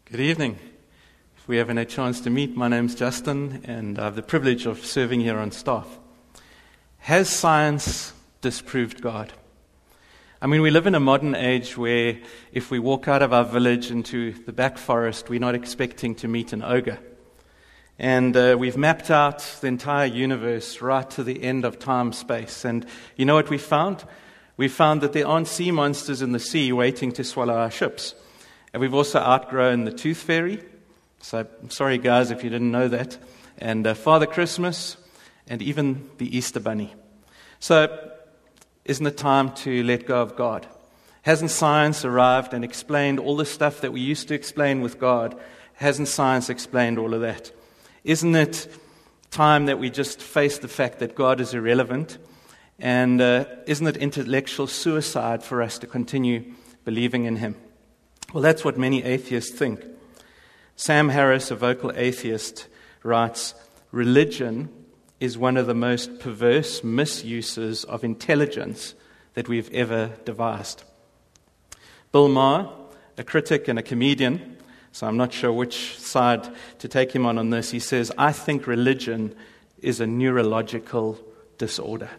Good evening. If we haven't had a chance to meet, my name's Justin, and I have the privilege of serving here on staff. Has science disproved God? I mean, we live in a modern age where if we walk out of our village into the back forest, we're not expecting to meet an ogre. And we've mapped out the entire universe right to the end of time, space. And you know what we found? We found that there aren't sea monsters in the sea waiting to swallow our ships. And we've also outgrown the Tooth Fairy. So I'm sorry, guys, if you didn't know that. And Father Christmas, and even the Easter Bunny. So isn't it time to let go of God? Hasn't science arrived and explained all the stuff that we used to explain with God? Hasn't science explained all of that? Isn't it time that we just face the fact that God is irrelevant? And isn't it intellectual suicide for us to continue believing in Him? Well, that's what many atheists think. Sam Harris, a vocal atheist, writes, "Religion is one of the most perverse misuses of intelligence that we've ever devised." Bill Maher, a critic and a comedian, so I'm not sure which side to take him on this, he says, "I think religion is a neurological disorder."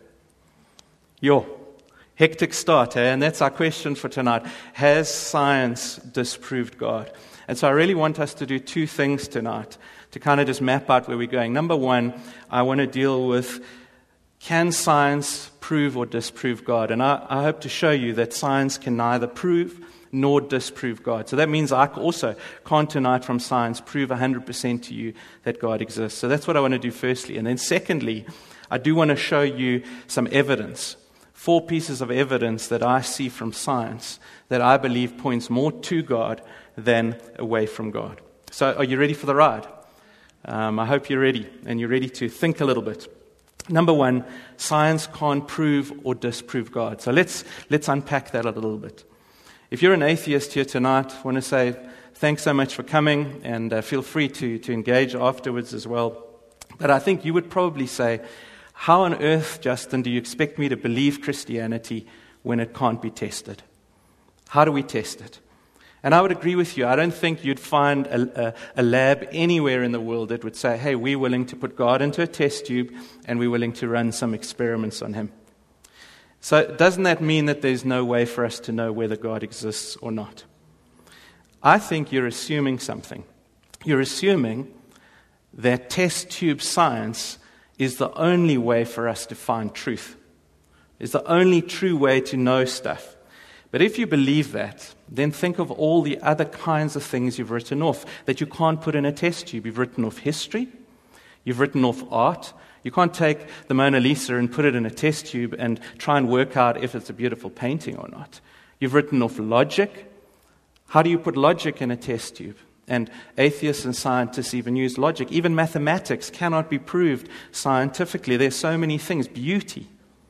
Hectic start, and that's our question for tonight. Has science disproved God? And so I really want us to do two things tonight to kind of just map out where we're going. Number one, I want to deal with, can science prove or disprove God? And I hope to show you that science can neither prove nor disprove God. So that means I also can't tonight from science prove 100% to you that God exists. So that's what I want to do firstly. And then secondly, I do want to show you some evidence. 4 pieces of evidence that I see from science that I believe points more to God than away from God. So are you ready for the ride? I hope you're ready, and you're ready to think a little bit. Number one, science can't prove or disprove God. So let's unpack that a little bit. If you're an atheist here tonight, I want to say thanks so much for coming, and feel free to engage afterwards as well. But I think you would probably say, how on earth, Justin, do you expect me to believe Christianity when it can't be tested? How do we test it? And I would agree with you. I don't think you'd find a lab anywhere in the world that would say, hey, we're willing to put God into a test tube and we're willing to run some experiments on Him. So doesn't that mean that there's no way for us to know whether God exists or not? I think you're assuming something. You're assuming that test tube science is the only way for us to find truth. Is the only true way to know stuff. But if you believe that, then think of all the other kinds of things you've written off that you can't put in a test tube. You've written off history. You've written off art. You can't take the Mona Lisa and put it in a test tube and try and work out if it's a beautiful painting or not. You've written off logic. How do you put logic in a test tube? And atheists and scientists even use logic. Even mathematics cannot be proved scientifically. There's so many things. Beauty.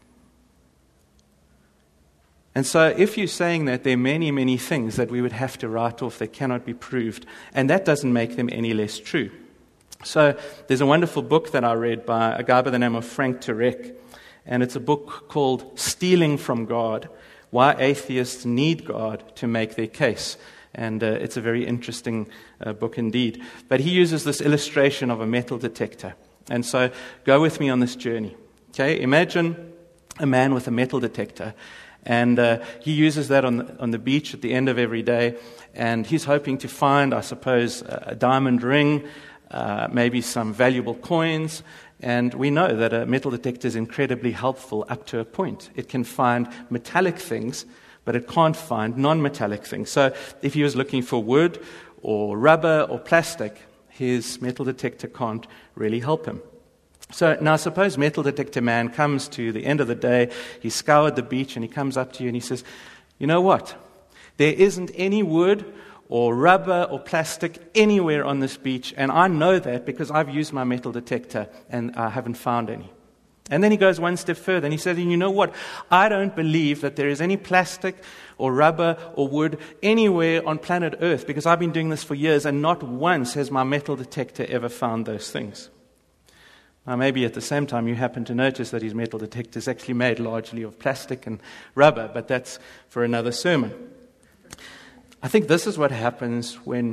And so if you're saying that there are many, many things that we would have to write off that cannot be proved, and that doesn't make them any less true. So there's a wonderful book that I read by a guy by the name of Frank Turek, and it's a book called Stealing from God, Why Atheists Need God to Make Their Case. And it's a very interesting book indeed. But he uses this illustration of a metal detector. And so go with me on this journey. Okay, imagine a man with a metal detector. And he uses that on the beach at the end of every day. And he's hoping to find, I suppose, a diamond ring, maybe some valuable coins. And we know that a metal detector is incredibly helpful up to a point. It can find metallic things, but it can't find non-metallic things. So if he was looking for wood or rubber or plastic, his metal detector can't really help him. So now suppose metal detector man comes to the end of the day, he's scoured the beach, and he comes up to you and he says, you know what? There isn't any wood or rubber or plastic anywhere on this beach, and I know that because I've used my metal detector and I haven't found any. And then he goes one step further and he says, you know what? I don't believe that there is any plastic or rubber or wood anywhere on planet Earth because I've been doing this for years and not once has my metal detector ever found those things. Now maybe at the same time you happen to notice that his metal detector is actually made largely of plastic and rubber, but that's for another sermon. I think this is what happens when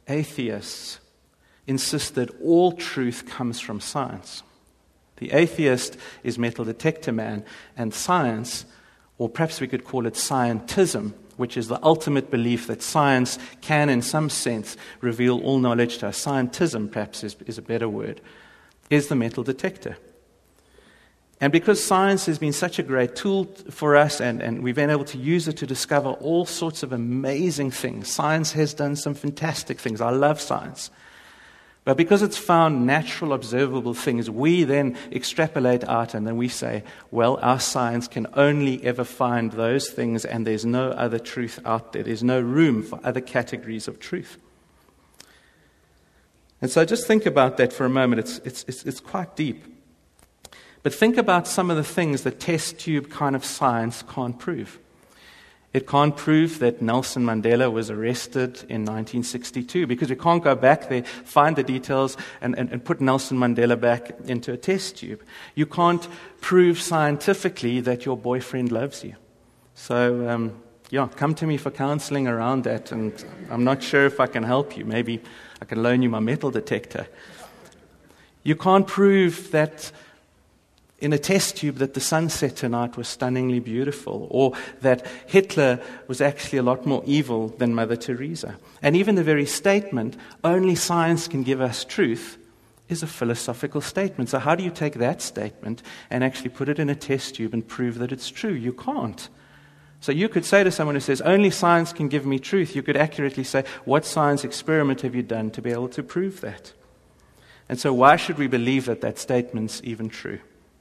atheists insist that all truth comes from science. The atheist is metal detector man, and science, or perhaps we could call it scientism, which is the ultimate belief that science can, in some sense, reveal all knowledge to us. Scientism, perhaps, is a better word, is the metal detector. And because science has been such a great tool for us, and we've been able to use it to discover all sorts of amazing things, science has done some fantastic things. I love science. But because it's found natural, observable things, we then extrapolate out and then we say, well, our science can only ever find those things and there's no other truth out there. There's no room for other categories of truth. And so just think about that for a moment. It's quite deep. But think about some of the things that test tube kind of science can't prove. It can't prove that Nelson Mandela was arrested in 1962 because we can't go back there, find the details, and put Nelson Mandela back into a test tube. You can't prove scientifically that your boyfriend loves you. So, come to me for counseling around that, and I'm not sure if I can help you. Maybe I can loan you my metal detector. You can't prove that in a test tube that the sunset tonight was stunningly beautiful, or that Hitler was actually a lot more evil than Mother Teresa. And even the very statement, only science can give us truth, is a philosophical statement. So how do you take that statement and actually put it in a test tube and prove that it's true? You can't. So you could say to someone who says, only science can give me truth, you could accurately say, what science experiment have you done to be able to prove that? And so why should we believe that that statement's even true?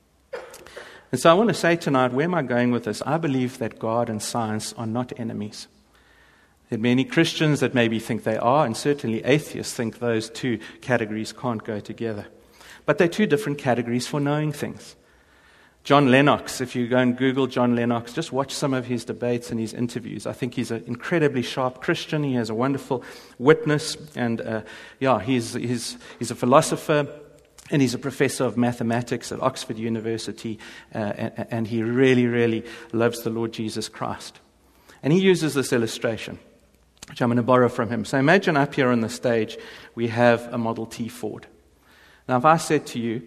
And so I want to say tonight, where am I going with this? I believe that God and science are not enemies. There are many Christians that maybe think they are, and certainly atheists think those two categories can't go together. But they're two different categories for knowing things. John Lennox, if you go and Google John Lennox, just watch some of his debates and his interviews. I think he's an incredibly sharp Christian. He has a wonderful witness, and he's a philosopher. And he's a professor of mathematics at Oxford University, and he really, really loves the Lord Jesus Christ. And he uses this illustration, which I'm going to borrow from him. So imagine up here on the stage, we have a Model T Ford. Now, if I said to you,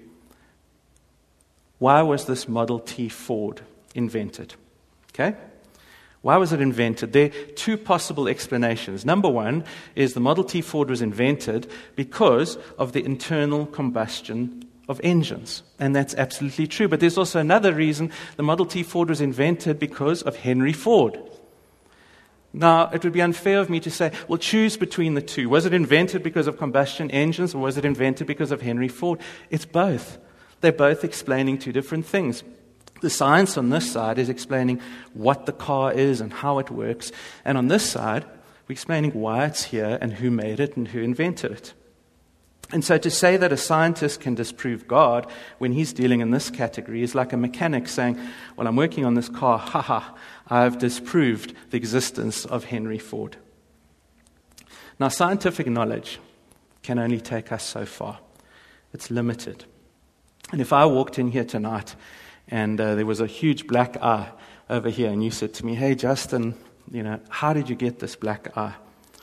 why was this Model T Ford invented? Okay? Why was it invented? There are two possible explanations. Number one is the Model T Ford was invented because of the internal combustion of engines. And that's absolutely true. But there's also another reason the Model T Ford was invented because of Henry Ford. Now, it would be unfair of me to say, well, choose between the two. Was it invented because of combustion engines or was it invented because of Henry Ford? It's both. They're both explaining two different things. The science on this side is explaining what the car is and how it works. And on this side, we're explaining why it's here and who made it and who invented it. And so to say that a scientist can disprove God when he's dealing in this category is like a mechanic saying, well, I'm working on this car, I've disproved the existence of Henry Ford. Now, scientific knowledge can only take us so far. It's limited. And if I walked in here tonight and there was a huge black eye over here, and you said to me, hey, Justin, how did you get this black eye?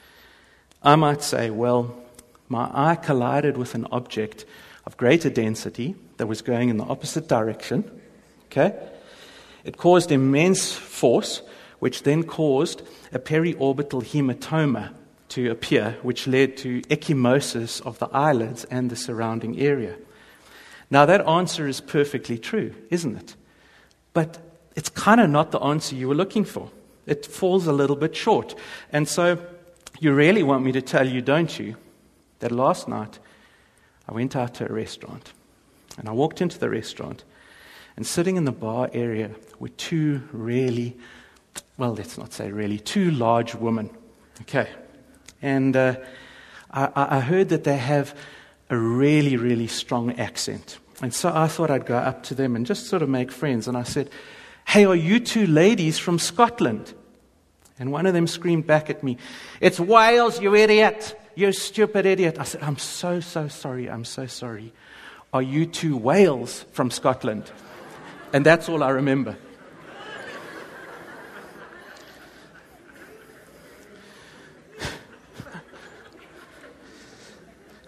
I might say, well, my eye collided with an object of greater density that was going in the opposite direction. Okay? It caused immense force, which then caused a periorbital hematoma to appear, which led to ecchymosis of the eyelids and the surrounding area. Now, that answer is perfectly true, isn't it? But it's kind of not the answer you were looking for. It falls a little bit short. And so you really want me to tell you, don't you, that last night I went out to a restaurant. And I walked into the restaurant, and sitting in the bar area were two large women. Okay. And I heard that they have a really, really strong accent. And so I thought I'd go up to them and just sort of make friends. And I said, hey, are you two ladies from Scotland? And one of them screamed back at me, it's Wales, you idiot, you stupid idiot. I said, I'm so sorry. Are you two whales from Scotland? And that's all I remember.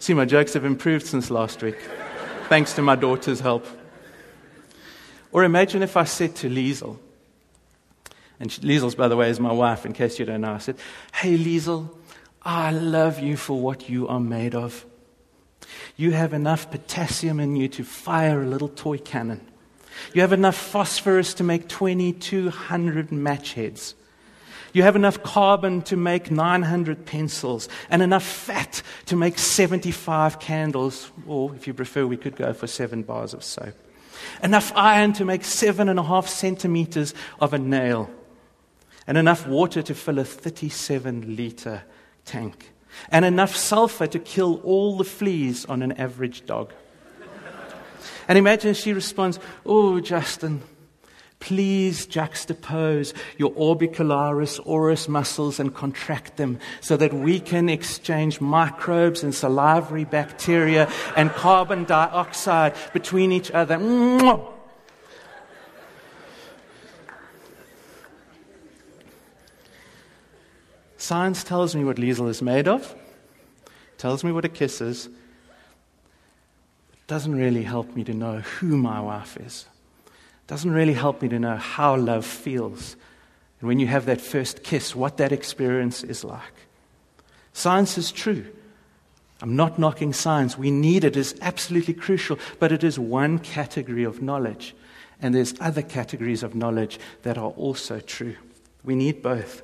See, my jokes have improved since last week, thanks to my daughter's help. Or imagine if I said to Liesel, and Liesel's, by the way, is my wife, in case you don't know. I said, "Hey, Liesel, I love you for what you are made of. You have enough potassium in you to fire a little toy cannon. You have enough phosphorus to make 2,200 match heads. You have enough carbon to make 900 pencils, and enough fat to make 75 candles, or if you prefer, we could go for 7 bars of soap. Enough iron to make 7.5 centimeters of a nail, and enough water to fill a 37-liter tank, and enough sulfur to kill all the fleas on an average dog." And imagine she responds, "Oh, Justin, please juxtapose your orbicularis oris muscles and contract them so that we can exchange microbes and salivary bacteria and carbon dioxide between each other." Mwah! Science tells me what Liesel is made of, tells me what a kiss is. It doesn't really help me to know who my wife is. It doesn't really help me to know how love feels. And when you have that first kiss, what that experience is like. Science is true. I'm not knocking science. We need it. It is absolutely crucial. But it is one category of knowledge. And there's other categories of knowledge that are also true. We need both.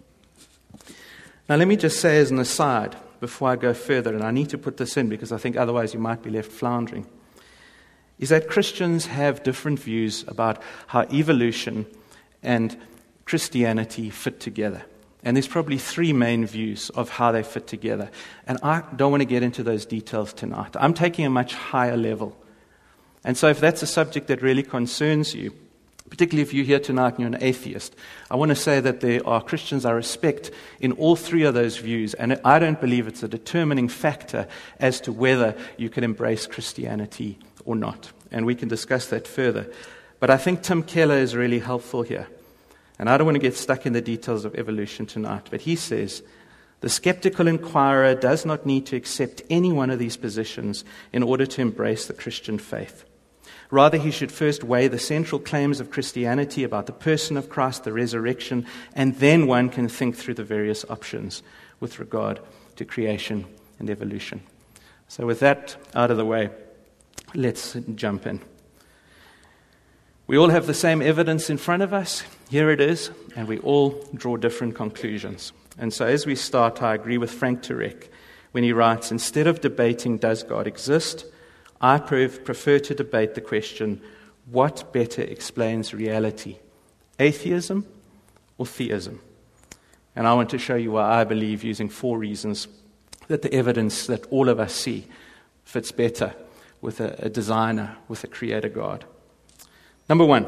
Now, let me just say as an aside, before I go further, and I need to put this in because I think otherwise you might be left floundering, is that Christians have different views about how evolution and Christianity fit together. And there's probably 3 main views of how they fit together. And I don't want to get into those details tonight. I'm taking a much higher level. And so if that's a subject that really concerns you, particularly if you're here tonight and you're an atheist, I want to say that there are Christians I respect in all 3 of those views, and I don't believe it's a determining factor as to whether you can embrace Christianity or not. And we can discuss that further. But I think Tim Keller is really helpful here. And I don't want to get stuck in the details of evolution tonight, but he says, "The skeptical inquirer does not need to accept any one of these positions in order to embrace the Christian faith. Rather, he should first weigh the central claims of Christianity about the person of Christ, the resurrection, and then one can think through the various options with regard to creation and evolution." So with that out of the way, let's jump in. We all have the same evidence in front of us. Here it is, and we all draw different conclusions. And so as we start, I agree with Frank Turek when he writes, "Instead of debating, does God exist? I prefer to debate the question, what better explains reality, atheism or theism?" And I want to show you why I believe, using 4 reasons, that the evidence that all of us see fits better with a designer, with a creator God. Number 1,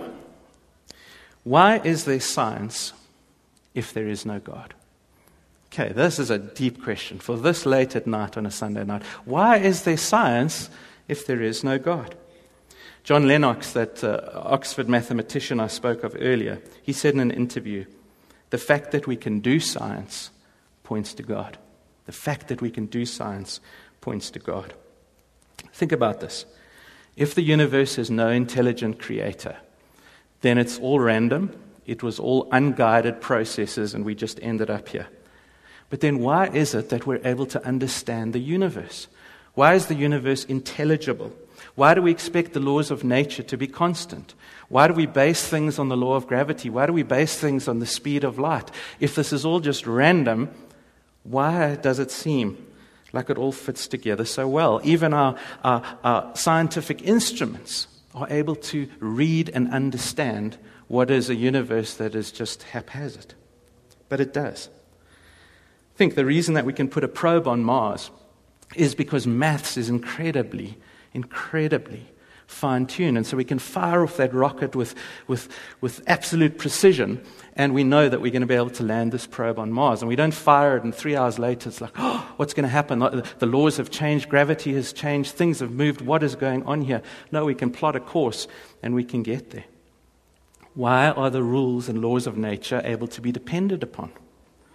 why is there science if there is no God? Okay, this is a deep question for this late at night on a Sunday night. Why is there science if there is no God? John Lennox, that Oxford mathematician I spoke of earlier, he said in an interview, "The fact that we can do science points to God." The fact that we can do science points to God. Think about this. If the universe has no intelligent creator, then it's all random, it was all unguided processes, and we just ended up here. But then why is it that we're able to understand the universe? Why is the universe intelligible? Why do we expect the laws of nature to be constant? Why do we base things on the law of gravity? Why do we base things on the speed of light? If this is all just random, why does it seem like it all fits together so well? Even our scientific instruments are able to read and understand what is a universe that is just haphazard. But it does. I think the reason that we can put a probe on Mars is because maths is incredibly fine-tuned. And so we can fire off that rocket with absolute precision, and we know that we're going to be able to land this probe on Mars. And we don't fire it, and 3 hours later it's like, oh, what's going to happen? The laws have changed, gravity has changed, things have moved, what is going on here? No, we can plot a course, and we can get there. Why are the rules and laws of nature able to be depended upon?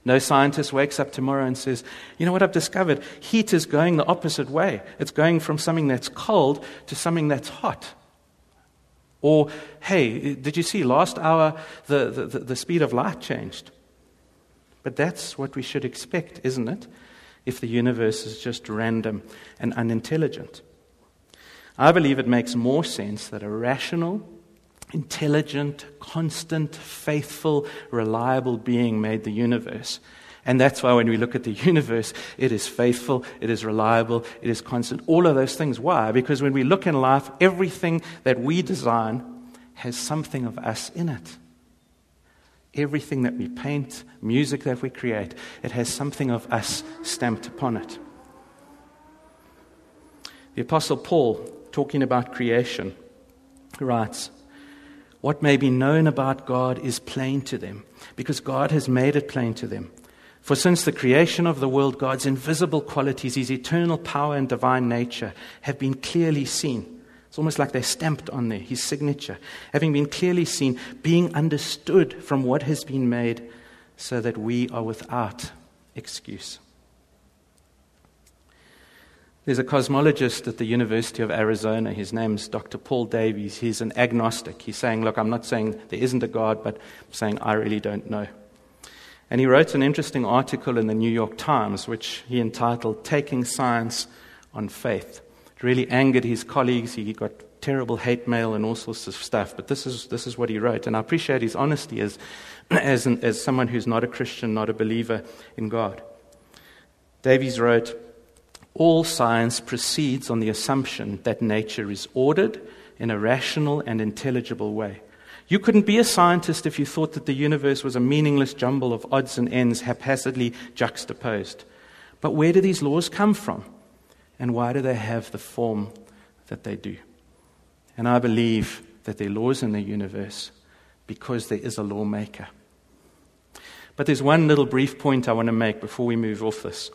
No scientist wakes up tomorrow and says, you know what I've discovered? Heat is going the opposite way. It's going from something that's cold to something that's hot. Or, hey, did you see last hour the speed of light changed? But that's what we should expect, isn't it? If the universe is just random and unintelligent. I believe it makes more sense that a rational, intelligent, constant, faithful, reliable being made the universe. And that's why when we look at the universe, it is faithful, it is reliable, it is constant, all of those things. Why? Because when we look in life, everything that we design has something of us in it. Everything that we paint, music that we create, it has something of us stamped upon it. The Apostle Paul, talking about creation, writes, "What may be known about God is plain to them, because God has made it plain to them. For since the creation of the world, God's invisible qualities, His eternal power and divine nature, have been clearly seen." It's almost like they're stamped on there, His signature. "Having been clearly seen, being understood from what has been made, so that we are without excuse." There's a cosmologist at the University of Arizona. His name's Dr. Paul Davies. He's an agnostic. He's saying, look, I'm not saying there isn't a God, but I'm saying I really don't know. And he wrote an interesting article in the New York Times, which he entitled, "Taking Science on Faith." It really angered his colleagues. He got terrible hate mail and all sorts of stuff. But this is what he wrote. And I appreciate his honesty as someone who's not a Christian, not a believer in God. Davies wrote, "All science proceeds on the assumption that nature is ordered in a rational and intelligible way. You couldn't be a scientist if you thought that the universe was a meaningless jumble of odds and ends haphazardly juxtaposed. But where do these laws come from? And why do they have the form that they do?" And I believe that there are laws in the universe because there is a lawmaker. But there's one little brief point I want to make before we move off this.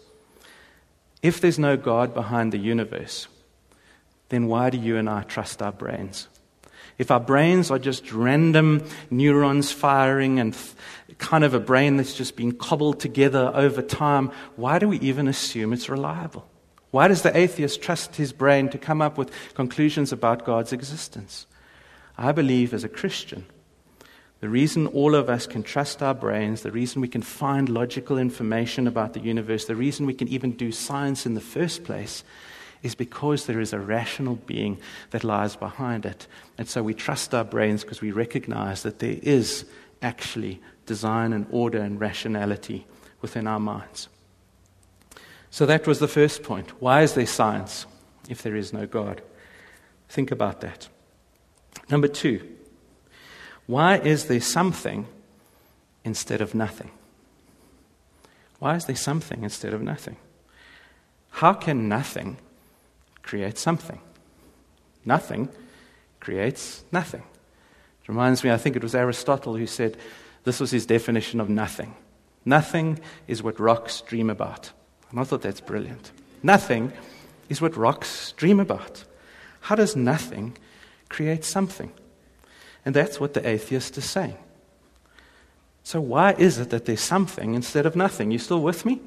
If there's no God behind the universe, then why do you and I trust our brains? If our brains are just random neurons firing and kind of a brain that's just been cobbled together over time, why do we even assume it's reliable? Why does the atheist trust his brain to come up with conclusions about God's existence? I believe as a Christian, the reason all of us can trust our brains, the reason we can find logical information about the universe, the reason we can even do science in the first place, is because there is a rational being that lies behind it. And so we trust our brains because we recognize that there is actually design and order and rationality within our minds. So that was the first point. Why is there science if there is no God? Think about that. Number 2, why is there something instead of nothing? Why is there something instead of nothing? How can nothing create something? Nothing creates nothing. It reminds me, I think it was Aristotle who said this was his definition of nothing. Nothing is what rocks dream about. And I thought that's brilliant. Nothing is what rocks dream about. How does nothing create something? And that's what the atheist is saying. So why is it that there's something instead of nothing? You still with me?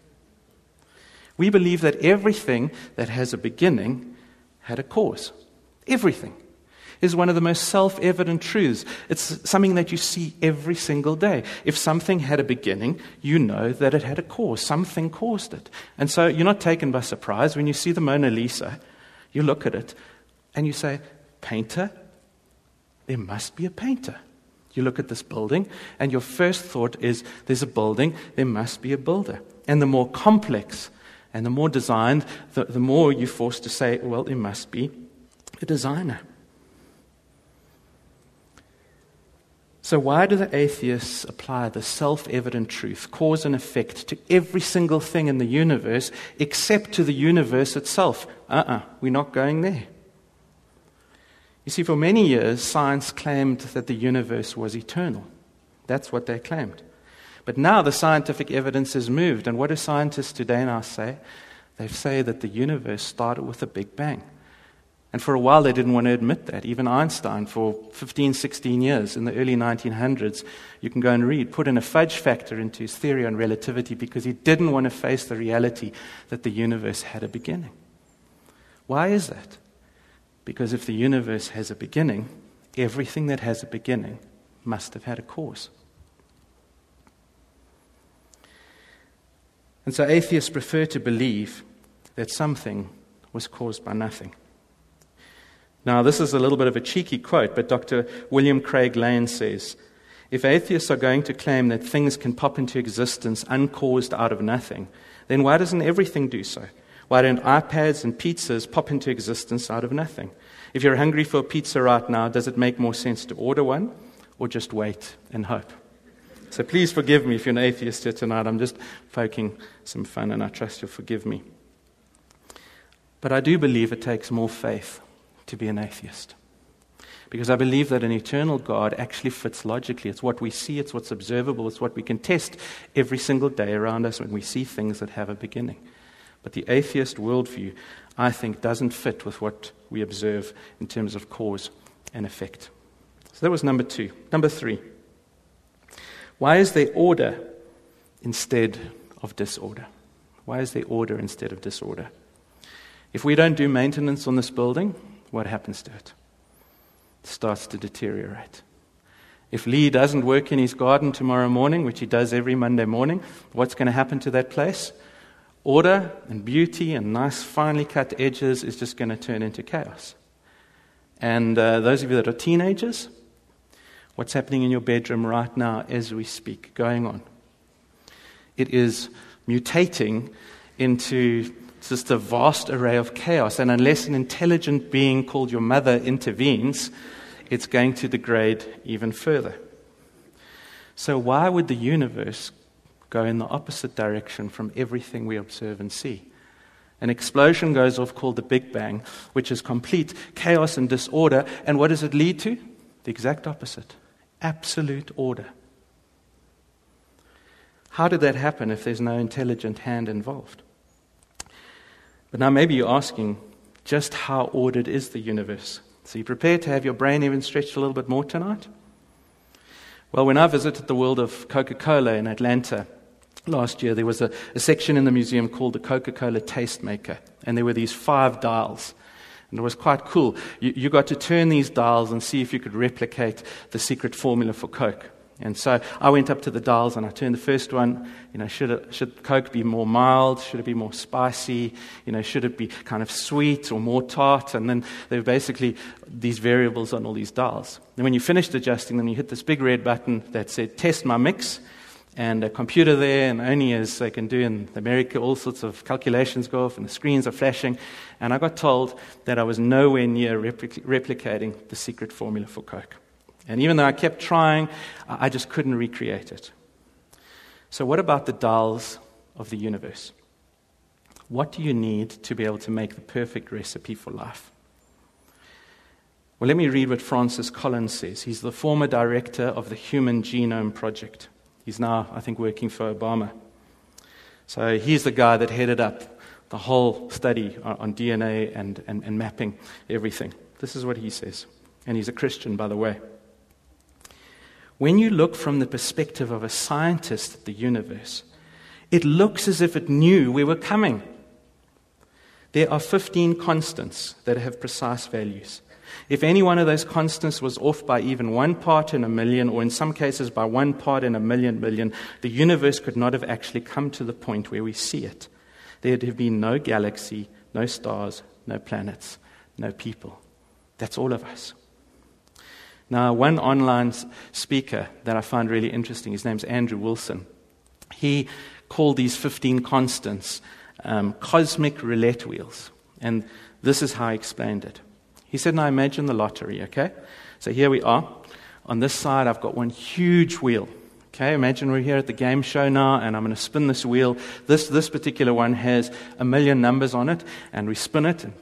We believe that everything that has a beginning had a cause. Everything is one of the most self-evident truths. It's something that you see every single day. If something had a beginning, you know that it had a cause. Something caused it. And so you're not taken by surprise when you see the Mona Lisa. You look at it and you say, painter? There must be a painter. You look at this building and your first thought is, there's a building, there must be a builder. And the more complex and the more designed, the more you're forced to say, well, there must be a designer. So why do the atheists apply the self-evident truth, cause and effect, to every single thing in the universe except to the universe itself? We're not going there. You see, for many years, science claimed that the universe was eternal. That's what they claimed. But now the scientific evidence has moved, and what do scientists today now say? They say that the universe started with a Big Bang. And for a while, they didn't want to admit that. Even Einstein, for 15, 16 years, in the early 1900s, you can go and read, put in a fudge factor into his theory on relativity because he didn't want to face the reality that the universe had a beginning. Why is that? Because if the universe has a beginning, everything that has a beginning must have had a cause. And so atheists prefer to believe that something was caused by nothing. Now, this is a little bit of a cheeky quote, but Dr. William Craig Lane says, if atheists are going to claim that things can pop into existence uncaused out of nothing, then why doesn't everything do so? Why don't iPads and pizzas pop into existence out of nothing? If you're hungry for a pizza right now, does it make more sense to order one or just wait and hope? So please forgive me if you're an atheist here tonight. I'm just poking some fun, and I trust you'll forgive me. But I do believe it takes more faith to be an atheist. Because I believe that an eternal God actually fits logically. It's what we see, it's what's observable, it's what we can test every single day around us when we see things that have a beginning. But the atheist worldview, I think, doesn't fit with what we observe in terms of cause and effect. So that was number 2. Number 3. Why is there order instead of disorder? Why is there order instead of disorder? If we don't do maintenance on this building, what happens to it? It starts to deteriorate. If Lee doesn't work in his garden tomorrow morning, which he does every Monday morning, what's going to happen to that place? Order and beauty and nice finely cut edges is just going to turn into chaos. And those of you that are teenagers, what's happening in your bedroom right now as we speak, going on? It is mutating into just a vast array of chaos. And unless an intelligent being called your mother intervenes, it's going to degrade even further. So why would the universe go in the opposite direction from everything we observe and see? An explosion goes off called the Big Bang, which is complete chaos and disorder. And what does it lead to? The exact opposite. Absolute order. How did that happen if there's no intelligent hand involved? But now maybe you're asking, just how ordered is the universe? So you prepared to have your brain even stretched a little bit more tonight? Well, when I visited the world of Coca-Cola in Atlanta last year, there was a section in the museum called the Coca-Cola Tastemaker. And there were these 5 dials. And it was quite cool. You got to turn these dials and see if you could replicate the secret formula for Coke. And so I went up to the dials and I turned the first one. Should Coke be more mild? Should it be more spicy? Should it be kind of sweet or more tart? And then there were basically these variables on all these dials. And when you finished adjusting them, you hit this big red button that said, test my mix. And a computer there, and only as they can do in America, all sorts of calculations go off and the screens are flashing. And I got told that I was nowhere near replicating the secret formula for Coke. And even though I kept trying, I just couldn't recreate it. So what about the dials of the universe? What do you need to be able to make the perfect recipe for life? Well, let me read what Francis Collins says. He's the former director of the Human Genome Project. He's now, I think, working for Obama. So he's the guy that headed up the whole study on DNA and mapping everything. This is what he says. And he's a Christian, by the way. When you look from the perspective of a scientist at the universe, it looks as if it knew we were coming. There are 15 constants that have precise values. If any one of those constants was off by even 1 part in a million, or in some cases by 1 part in a million, the universe could not have actually come to the point where we see it. There would have been no galaxy, no stars, no planets, no people. That's all of us. Now, one online speaker that I find really interesting, his name's Andrew Wilson. He called these 15 constants cosmic roulette wheels. And this is how he explained it. He said, now imagine the lottery, okay? So here we are. On this side, I've got one huge wheel. Okay, imagine we're here at the game show now, and I'm going to spin this wheel. This particular one has 1 million numbers on it, and we spin it, and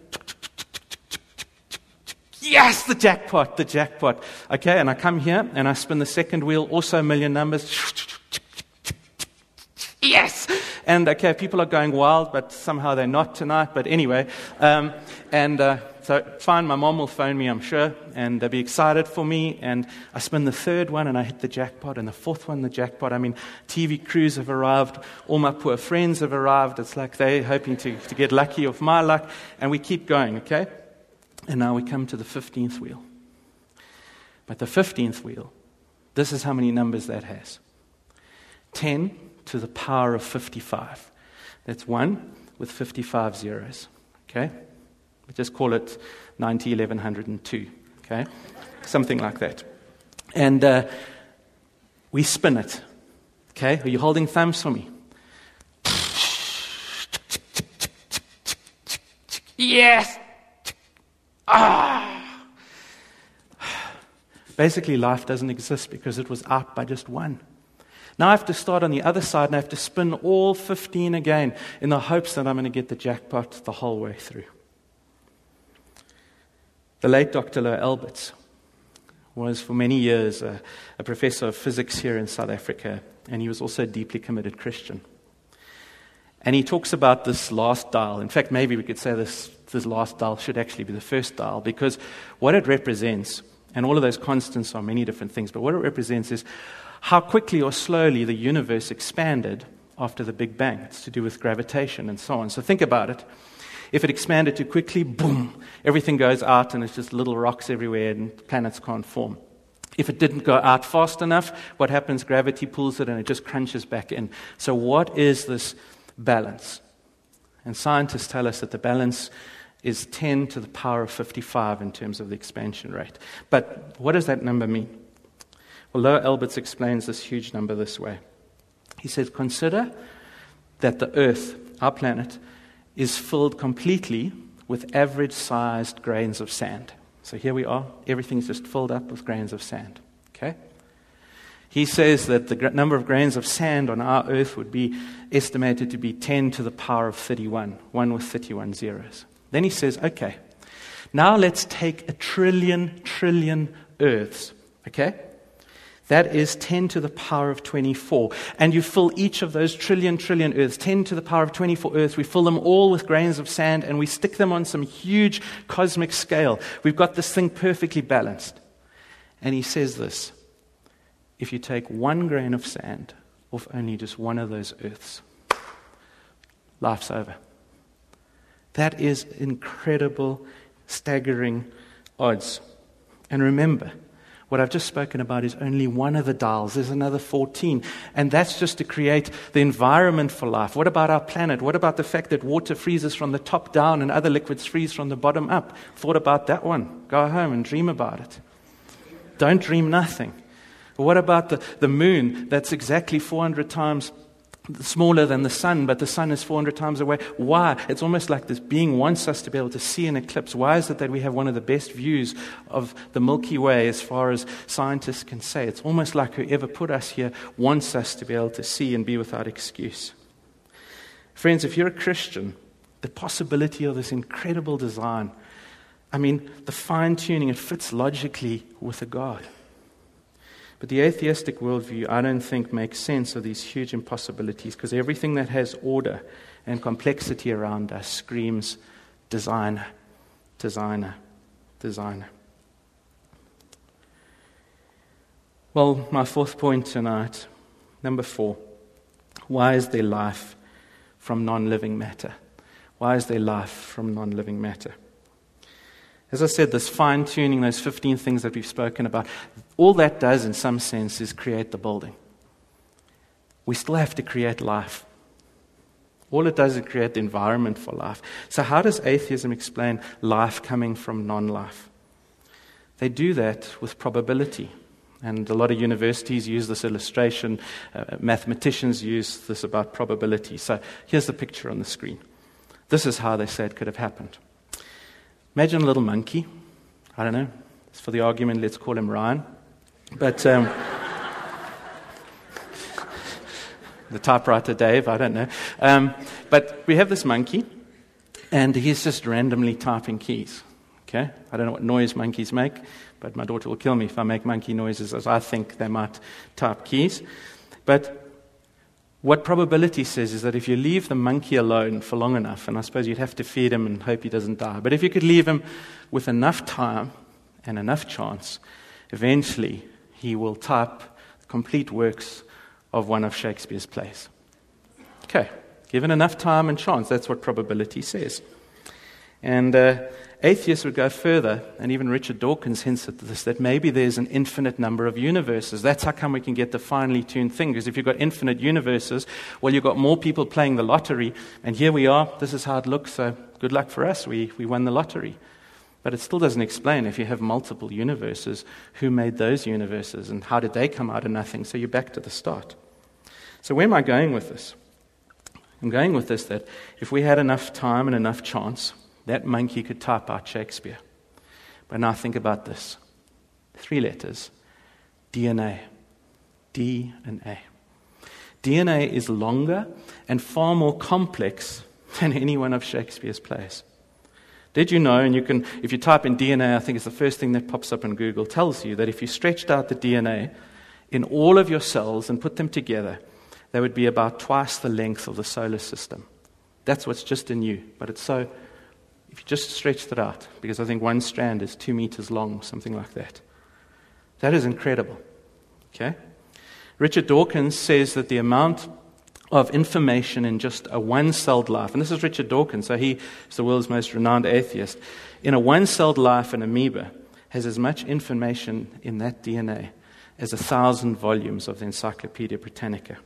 yes, the jackpot. Okay, and I come here, and I spin the second wheel, also 1 million numbers. Yes! And okay, people are going wild, but somehow they're not tonight. But anyway, so fine, my mom will phone me, I'm sure, and they'll be excited for me. And I spin the third one, and I hit the jackpot, and the fourth one, the jackpot. I mean, TV crews have arrived, all my poor friends have arrived. It's like they're hoping to get lucky off my luck, and we keep going, okay? And now we come to the 15th wheel. But the 15th wheel, this is how many numbers that has. 10 to the power of 55. That's 1 with 55 zeros, okay? We just call it 90, 11, 102, okay? Something like that. And we spin it, okay? Are you holding thumbs for me? Yes! Basically, life doesn't exist because it was out by just one. Now I have to start on the other side and I have to spin all 15 again in the hopes that I'm going to get the jackpot the whole way through. The late Dr. Low Alberts was for many years a professor of physics here in South Africa, and he was also a deeply committed Christian. And he talks about this last dial. In fact, maybe we could say this last dial should actually be the first dial, because what it represents, and all of those constants are many different things, but what it represents is how quickly or slowly the universe expanded after the Big Bang. It's to do with gravitation and so on. So think about it. If it expanded too quickly, boom, everything goes out and it's just little rocks everywhere and planets can't form. If it didn't go out fast enough, what happens? Gravity pulls it and it just crunches back in. So what is this balance? And scientists tell us that the balance is 10 to the power of 55 in terms of the expansion rate. But what does that number mean? Well, Low Alberts explains this huge number this way. He says, consider that the Earth, our planet, is filled completely with average-sized grains of sand. So here we are. Everything's just filled up with grains of sand. Okay? He says that the number of grains of sand on our Earth would be estimated to be 10 to the power of 31, 1 with 31 zeros. Then he says, okay, now let's take a trillion Earths. Okay? That is 10 to the power of 24. And you fill each of those trillion Earths, 10 to the power of 24 Earths. We fill them all with grains of sand and we stick them on some huge cosmic scale. We've got this thing perfectly balanced. And he says this, if you take 1 grain of sand off only just one of those Earths, life's over. That is incredible, staggering odds. And remember, what I've just spoken about is only one of the dials. There's another 14. And that's just to create the environment for life. What about our planet? What about the fact that water freezes from the top down and other liquids freeze from the bottom up? Thought about that one. Go home and dream about it. Don't dream nothing. What about the moon? That's exactly 400 times smaller than the sun, but the sun is 400 times away. Why? It's almost like this being wants us to be able to see an eclipse. Why is it that we have one of the best views of the Milky Way as far as scientists can say? It's almost like whoever put us here wants us to be able to see and be without excuse. Friends, if you're a Christian, the possibility of this incredible design, I mean, the fine-tuning, it fits logically with a God. But the atheistic worldview, I don't think, makes sense of these huge impossibilities, because everything that has order and complexity around us screams designer, designer, designer. Well, my fourth point tonight, number 4, why is there life from non-living matter? Why is there life from non-living matter? As I said, this fine-tuning, those 15 things that we've spoken about, all that does in some sense is create the building. We still have to create life. All it does is create the environment for life. So how does atheism explain life coming from non-life? They do that with probability. And a lot of universities use this illustration. Mathematicians use this about probability. So here's the picture on the screen. This is how they say it could have happened. Imagine a little monkey. I don't know. For the argument, let's call him Ryan. But the typewriter Dave, I don't know. But we have this monkey, and he's just randomly typing keys. Okay? I don't know what noise monkeys make, but my daughter will kill me if I make monkey noises as I think they might type keys. But what probability says is that if you leave the monkey alone for long enough, and I suppose you'd have to feed him and hope he doesn't die, but if you could leave him with enough time and enough chance, eventually he will type the complete works of one of Shakespeare's plays. Okay, given enough time and chance, that's what probability says. And atheists would go further, and even Richard Dawkins hints at this, that maybe there's an infinite number of universes. That's how come we can get the finely tuned thing, because if you've got infinite universes, well, you've got more people playing the lottery, and here we are, this is how it looks, so good luck for us, we won the lottery. But it still doesn't explain, if you have multiple universes, who made those universes, and how did they come out of nothing, so you're back to the start. So where am I going with this? I'm going with this that if we had enough time and enough chance, that monkey could type out Shakespeare. But now think about this. 3 letters. DNA. DNA. DNA is longer and far more complex than any one of Shakespeare's plays. Did you know, and you can, if you type in DNA, I think it's the first thing that pops up on Google, tells you that if you stretched out the DNA in all of your cells and put them together, they would be about twice the length of the solar system. That's what's just in you. But it's so, if you just stretched it out, because I think one strand is 2 meters long, something like that. That is incredible. Okay? Richard Dawkins says that the amount of information in just a one-celled life, and this is Richard Dawkins, so he is the world's most renowned atheist, in a one-celled life, an amoeba has as much information in that DNA as 1,000 volumes of the Encyclopedia Britannica.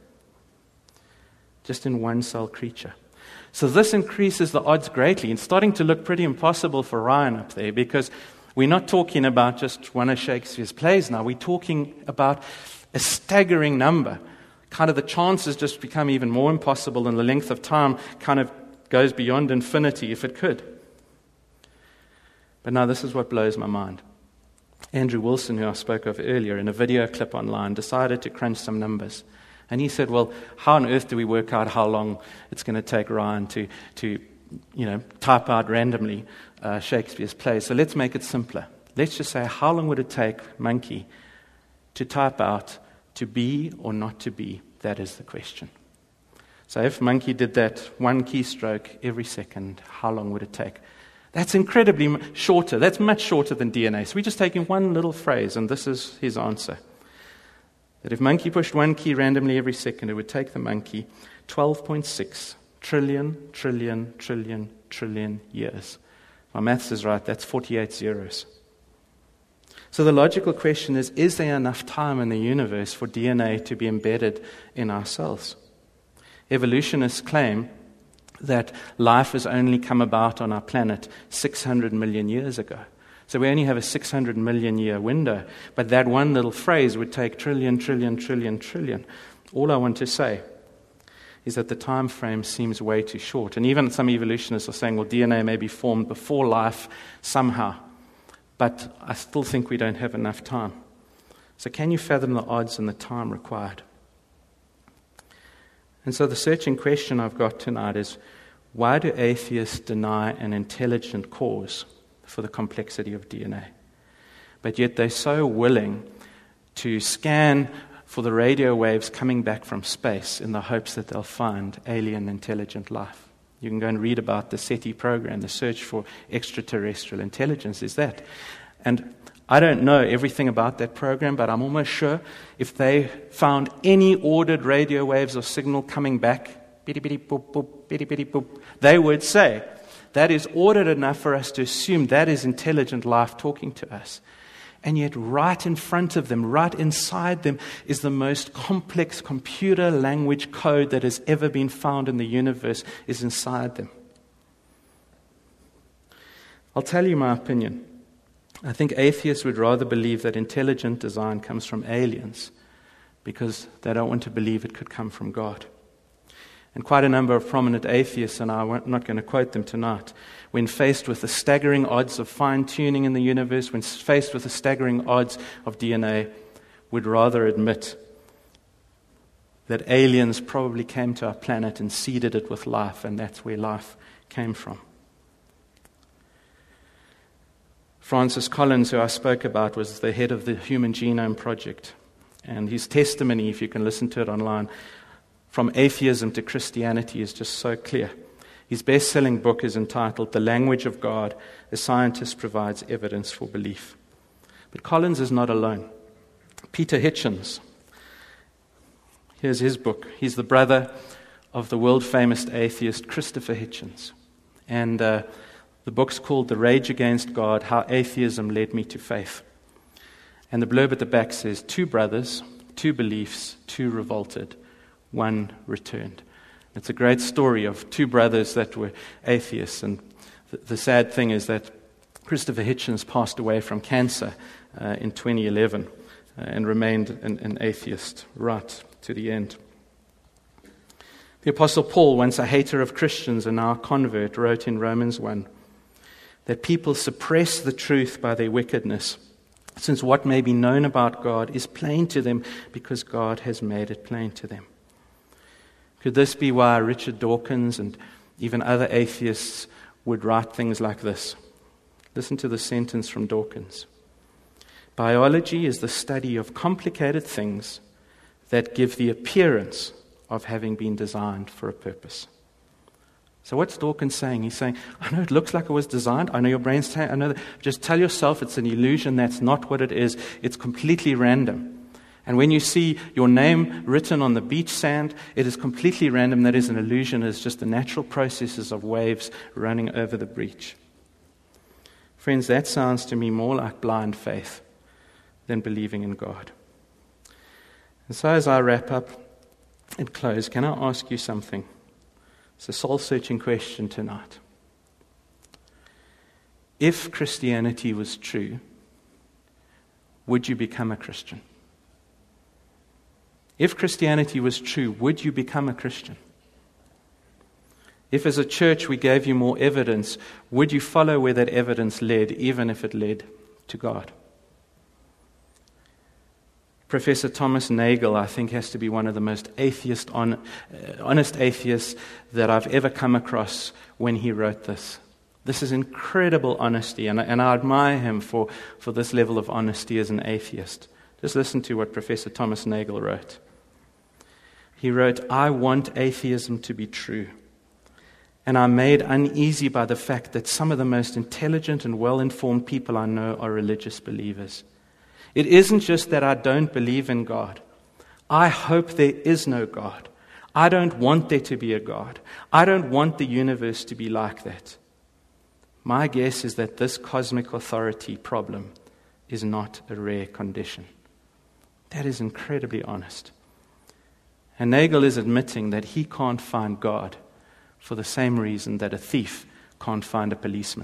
Just in one-cell creature. So this increases the odds greatly. It's starting to look pretty impossible for Ryan up there, because we're not talking about just one of Shakespeare's plays now. We're talking about a staggering number. Kind of the chances just become even more impossible, and the length of time kind of goes beyond infinity if it could. But now this is what blows my mind. Andrew Wilson, who I spoke of earlier, in a video clip online, decided to crunch some numbers. And he said, well, how on earth do we work out how long it's going to take Ryan to type out randomly Shakespeare's plays? So let's make it simpler. Let's just say, how long would it take Monkey to type out to be or not to be? That is the question. So if Monkey did that one keystroke every second, how long would it take? That's incredibly shorter. That's much shorter than DNA. So we're just taking one little phrase, and this is his answer. That if Monkey pushed one key randomly every second, it would take the monkey 12.6 trillion years. My maths is right, that's 48 zeros. So the logical question is there enough time in the universe for DNA to be embedded in our cells? Evolutionists claim that life has only come about on our planet 600 million years ago. So we only have a 600 million year window. But that one little phrase would take trillion. All I want to say is that the time frame seems way too short. And even some evolutionists are saying, well, DNA may be formed before life somehow. But I still think we don't have enough time. So can you fathom the odds and the time required? And so the searching question I've got tonight is, why do atheists deny an intelligent cause for the complexity of DNA? But yet they're so willing to scan for the radio waves coming back from space in the hopes that they'll find alien intelligent life. You can go and read about the SETI program, the search for extraterrestrial intelligence is that. And I don't know everything about that program, but I'm almost sure if they found any ordered radio waves or signal coming back, bitty boop boop, bitty boop, they would say, that is ordered enough for us to assume that is intelligent life talking to us. And yet right in front of them, right inside them, is the most complex computer language code that has ever been found in the universe is inside them. I'll tell you my opinion. I think atheists would rather believe that intelligent design comes from aliens because they don't want to believe it could come from God. And quite a number of prominent atheists, and I'm not going to quote them tonight, when faced with the staggering odds of fine-tuning in the universe, when faced with the staggering odds of DNA, would rather admit that aliens probably came to our planet and seeded it with life, and that's where life came from. Francis Collins, who I spoke about, was the head of the Human Genome Project. And his testimony, if you can listen to it online, from atheism to Christianity is just so clear. His best-selling book is entitled The Language of God: A Scientist Provides Evidence for Belief. But Collins is not alone. Peter Hitchens, here's his book. He's the brother of the world-famous atheist Christopher Hitchens. And the book's called The Rage Against God: How Atheism Led Me to Faith. And the blurb at the back says, 2 brothers, 2 beliefs, 2 revolted, 1 returned. It's a great story of 2 brothers that were atheists. And the sad thing is that Christopher Hitchens passed away from cancer in 2011 and remained an atheist right to the end. The Apostle Paul, once a hater of Christians and now a convert, wrote in Romans 1 that people suppress the truth by their wickedness, since what may be known about God is plain to them because God has made it plain to them. Could this be why Richard Dawkins and even other atheists would write things like this? Listen to the sentence from Dawkins. Biology is the study of complicated things that give the appearance of having been designed for a purpose. So what's Dawkins saying? He's saying, I know it looks like it was designed. I know your brain's saying, I know that. Just tell yourself it's an illusion. That's not what it is. It's completely random. And when you see your name written on the beach sand, it is completely random. That is an illusion. It's just the natural processes of waves running over the beach. Friends, that sounds to me more like blind faith than believing in God. And so as I wrap up and close, can I ask you something? It's a soul-searching question tonight. If Christianity was true, would you become a Christian? If Christianity was true, would you become a Christian? If as a church we gave you more evidence, would you follow where that evidence led, even if it led to God? Professor Thomas Nagel, I think, has to be one of the most honest atheists that I've ever come across when he wrote this. This is incredible honesty, and I admire him for this level of honesty as an atheist. Just listen to what Professor Thomas Nagel wrote. He wrote, I want atheism to be true, and I'm made uneasy by the fact that some of the most intelligent and well-informed people I know are religious believers. It isn't just that I don't believe in God. I hope there is no God. I don't want there to be a God. I don't want the universe to be like that. My guess is that this cosmic authority problem is not a rare condition. That is incredibly honest. And Nagel is admitting that he can't find God for the same reason that a thief can't find a policeman.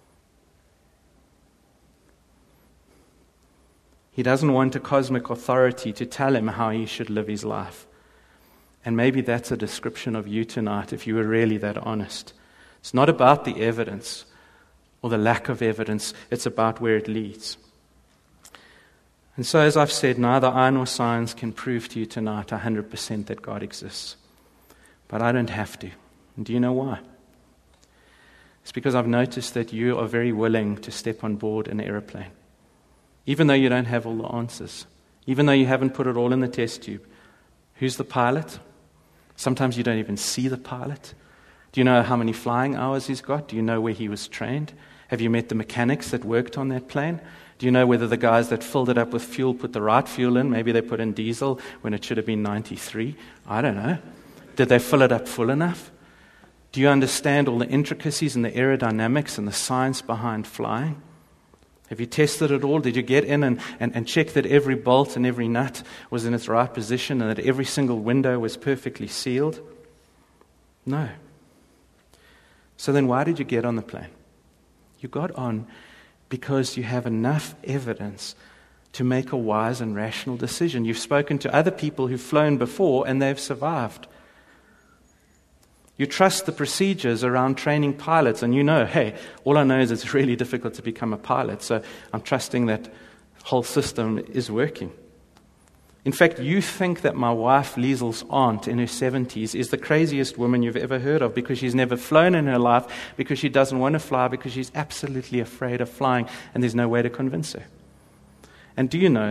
He doesn't want a cosmic authority to tell him how he should live his life. And maybe that's a description of you tonight, if you were really that honest. It's not about the evidence or the lack of evidence. It's about where it leads. And so, as I've said, neither I nor science can prove to you tonight 100% that God exists. But I don't have to. And do you know why? It's because I've noticed that you are very willing to step on board an aeroplane. Even though you don't have all the answers, even though you haven't put it all in the test tube. Who's the pilot? Sometimes you don't even see the pilot. Do you know how many flying hours he's got? Do you know where he was trained? Have you met the mechanics that worked on that plane? Do you know whether the guys that filled it up with fuel put the right fuel in? Maybe they put in diesel when it should have been 93. I don't know. Did they fill it up full enough? Do you understand all the intricacies and the aerodynamics and the science behind flying? Have you tested it all? Did you get in and check that every bolt and every nut was in its right position and that every single window was perfectly sealed? No. So then why did you get on the plane? You got on because you have enough evidence to make a wise and rational decision. You've spoken to other people who've flown before and they've survived. You trust the procedures around training pilots, and you know, hey, all I know is it's really difficult to become a pilot, so I'm trusting that whole system is working. In fact, you think that my wife, Liesel's aunt in her 70s, is the craziest woman you've ever heard of because she's never flown in her life, because she doesn't want to fly, because she's absolutely afraid of flying, and there's no way to convince her. And do you know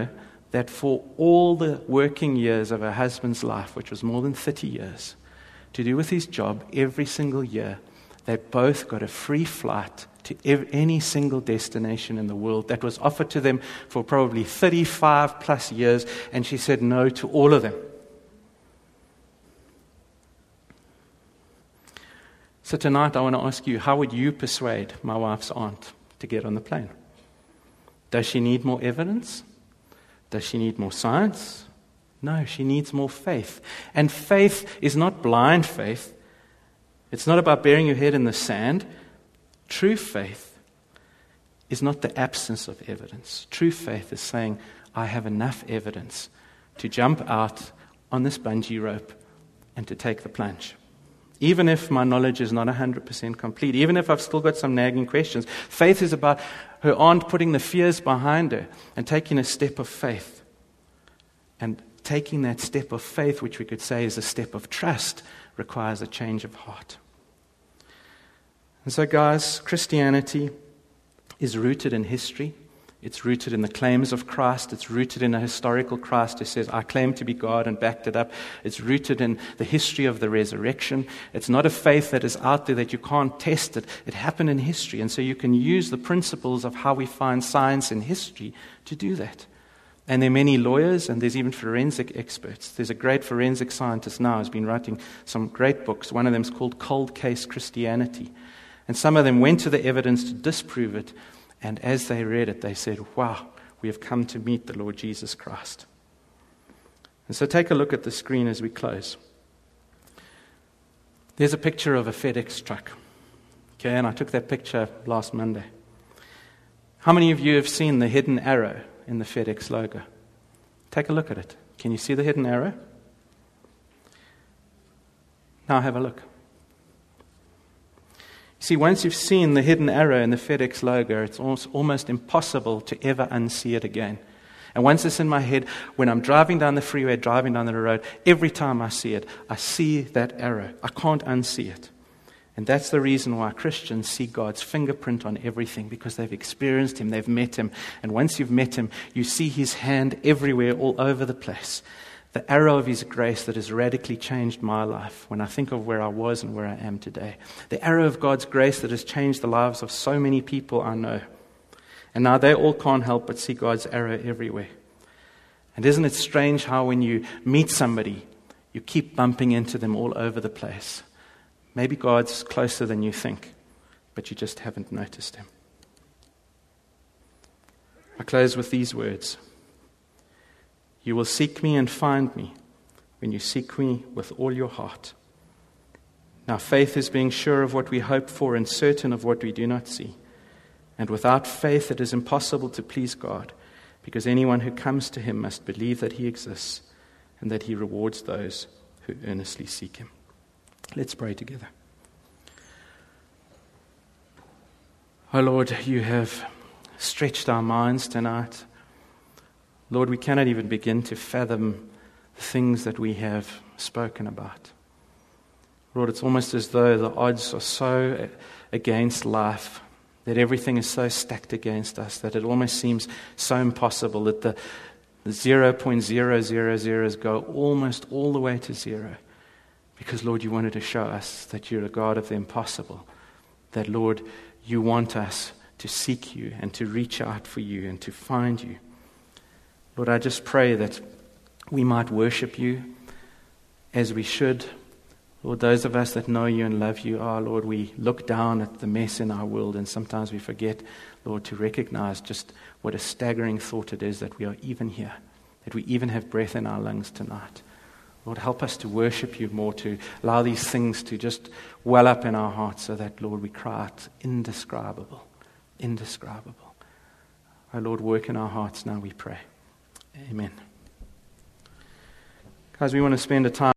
that for all the working years of her husband's life, which was more than 30 years, to do with his job every single year, they both got a free flight to any single destination in the world that was offered to them for probably 35 plus years, and she said no to all of them. So tonight I want to ask you, how would you persuade my wife's aunt to get on the plane? Does she need more evidence? Does she need more science? No, she needs more faith. And faith is not blind faith. It's not about burying your head in the sand. True faith is not the absence of evidence. True faith is saying, I have enough evidence to jump out on this bungee rope and to take the plunge. Even if my knowledge is not 100% complete, even if I've still got some nagging questions, faith is about her aunt putting the fears behind her and taking a step of faith. And taking that step of faith, which we could say is a step of trust, requires a change of heart. And so, guys, Christianity is rooted in history. It's rooted in the claims of Christ. It's rooted in a historical Christ who says, I claim to be God, and backed it up. It's rooted in the history of the resurrection. It's not a faith that is out there that you can't test it. It happened in history. And so you can use the principles of how we find science in history to do that. And there are many lawyers, and there's even forensic experts. There's a great forensic scientist now who's been writing some great books. One of them is called Cold Case Christianity. And some of them went to the evidence to disprove it. And as they read it, they said, wow, we have come to meet the Lord Jesus Christ. And so take a look at the screen as we close. There's a picture of a FedEx truck. Okay, and I took that picture last Monday. How many of you have seen the hidden arrow in the FedEx logo? Take a look at it. Can you see the hidden arrow? Now have a look. See, once you've seen the hidden arrow in the FedEx logo, it's almost impossible to ever unsee it again. And once it's in my head, when I'm driving down the freeway, driving down the road, every time I see it, I see that arrow. I can't unsee it. And that's the reason why Christians see God's fingerprint on everything, because they've experienced Him, they've met Him. And once you've met Him, you see His hand everywhere, all over the place. The arrow of His grace that has radically changed my life when I think of where I was and where I am today. The arrow of God's grace that has changed the lives of so many people I know. And now they all can't help but see God's arrow everywhere. And isn't it strange how when you meet somebody, you keep bumping into them all over the place? Maybe God's closer than you think, but you just haven't noticed Him. I close with these words. You will seek me and find me when you seek me with all your heart. Now faith is being sure of what we hope for and certain of what we do not see. And without faith it is impossible to please God, because anyone who comes to Him must believe that He exists and that He rewards those who earnestly seek Him. Let's pray together. Oh Lord, you have stretched our minds tonight. Lord, we cannot even begin to fathom the things that we have spoken about. Lord, it's almost as though the odds are so against life, that everything is so stacked against us, that it almost seems so impossible that the 0.000s go almost all the way to zero. Because, Lord, you wanted to show us that you're a God of the impossible. That, Lord, you want us to seek you and to reach out for you and to find you. Lord, I just pray that we might worship you as we should. Lord, those of us that know you and love you, Lord, we look down at the mess in our world, and sometimes we forget, Lord, to recognize just what a staggering thought it is that we are even here, that we even have breath in our lungs tonight. Lord, help us to worship you more, to allow these things to just well up in our hearts so that, Lord, we cry out, indescribable, indescribable. Oh, Lord, work in our hearts now, we pray. Amen. Guys, we want to spend a time